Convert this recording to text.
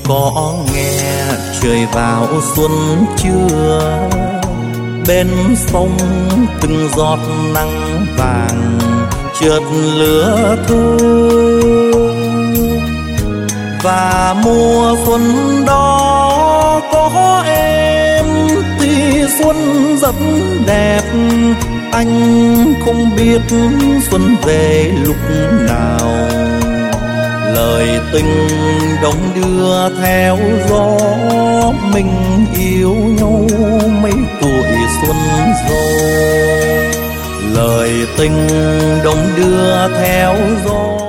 có nghe trời vào xuân chưa, bên sông từng giọt nắng vàng chợt lửa thu. Và mùa xuân đó có em tuy xuân rất đẹp, anh không biết xuân về lúc nào. Lời tình đong đưa theo gió, mình yêu nhau mấy tuổi xuân rồi. Lời tình đong đưa theo gió.